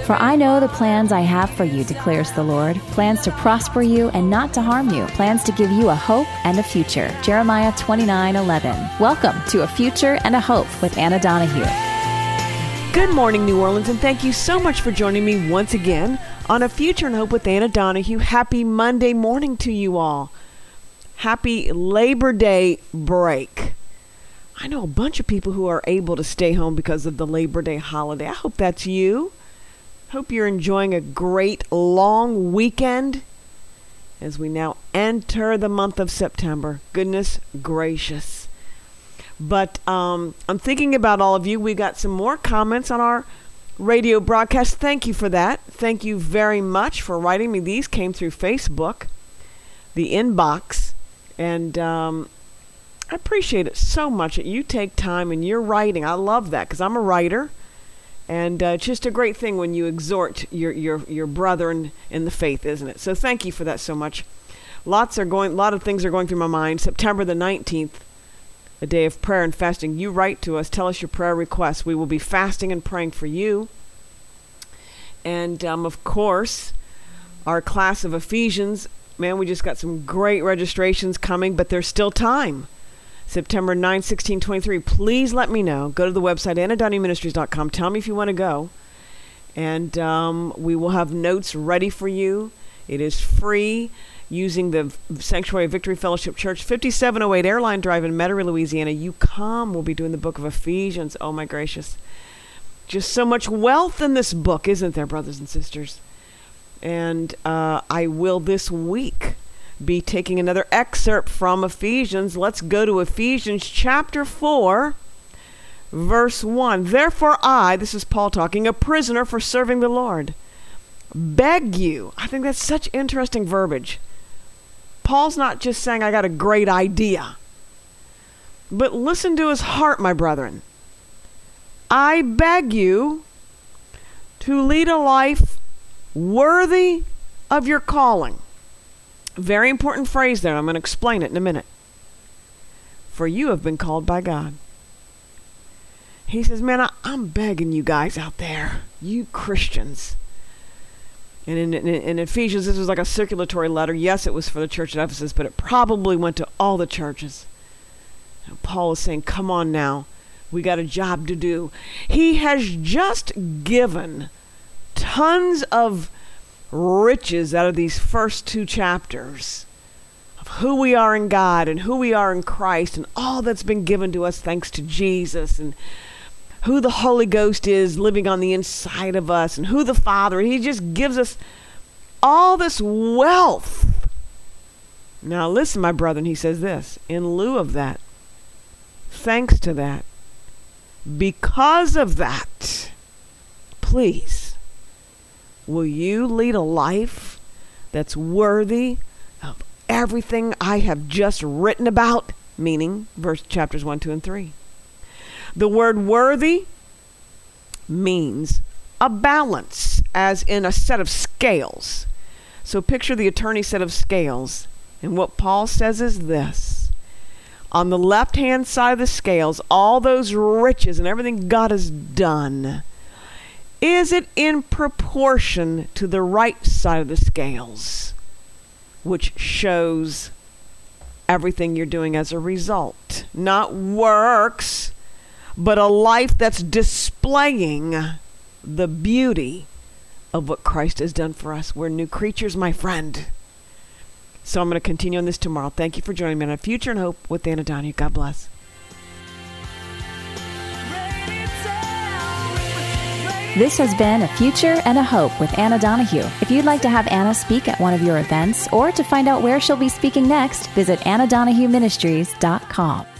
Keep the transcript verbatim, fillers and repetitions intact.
For I know the plans I have for you, declares the Lord, plans to prosper you and not to harm you, plans to give you a hope and a future. Jeremiah twenty-nine eleven. Welcome to A Future and a Hope with Anna Donahue. Good morning, New Orleans, and thank you so much for joining me once again on A Future and Hope with Anna Donahue. Happy Monday morning to you all. Happy Labor Day break. I know a bunch of people who are able to stay home because of the Labor Day holiday. I hope that's you. Hope you're enjoying a great long weekend as we now enter the month of September. Goodness gracious. But um, I'm thinking about all of you. We got some more comments on our radio broadcast. Thank you for that. Thank you very much for writing me. These came through Facebook, the inbox, and um, I appreciate it so much that you take time and you're writing. I love that because I'm a writer, and uh, it's just a great thing when you exhort your your your brethren in the faith, isn't it? So thank you for that so much. Lots are going. A lot of things are going through my mind. September the nineteenth, a day of prayer and fasting. You write to us. Tell us your prayer requests. We will be fasting and praying for you. And um, of course, our class of Ephesians. Man, we just got some great registrations coming, but there's still time. September ninth, sixteen, twenty-three. Please let me know. Go to the website, anna donahue ministries dot com. Tell me if you want to go. And um, we will have notes ready for you. It is free using the Sanctuary of Victory Fellowship Church, fifty-seven oh eight Airline Drive in Metairie, Louisiana. You come. We'll be doing the book of Ephesians. Oh, my gracious. Just so much wealth in this book, isn't there, brothers and sisters? And uh, I will this week be taking another excerpt from Ephesians. Let's go to Ephesians chapter four, verse one. Therefore I, this is Paul talking, a prisoner for serving the Lord, beg you. I think that's such interesting verbiage. Paul's not just saying I got a great idea, but listen to his heart, my brethren. I beg you to lead a life worthy of your calling. Very important phrase there. I'm going to explain it in a minute. For you have been called by God. He says, man, I, I'm begging you guys out there, you Christians. And in, in, in Ephesians, this was like a circulatory letter. Yes, it was for the church at Ephesus, but it probably went to all the churches. And Paul is saying, come on now. We got a job to do. He has just given tons of riches out of these first two chapters of who we are in God and who we are in Christ and all that's been given to us thanks to Jesus, and who the Holy Ghost is living on the inside of us, and who the Father. He just gives us all this wealth. Now listen, my brethren, he says this, in lieu of that, thanks to that, because of that, please, will you lead a life that's worthy of everything I have just written about? Meaning, verse chapters one, two, and three. The word worthy means a balance, as in a set of scales. So picture the attorney's set of scales. And what Paul says is this. On the left-hand side of the scales, all those riches and everything God has done, is it in proportion to the right side of the scales, which shows everything you're doing as a result? Not works, but a life that's displaying the beauty of what Christ has done for us. We're new creatures, my friend. So I'm going to continue on this tomorrow. Thank you for joining me on A Future and Hope with Anna Donahue. God bless. This has been A Future and a Hope with Anna Donahue. If you'd like to have Anna speak at one of your events or to find out where she'll be speaking next, visit anna donahue ministries dot com.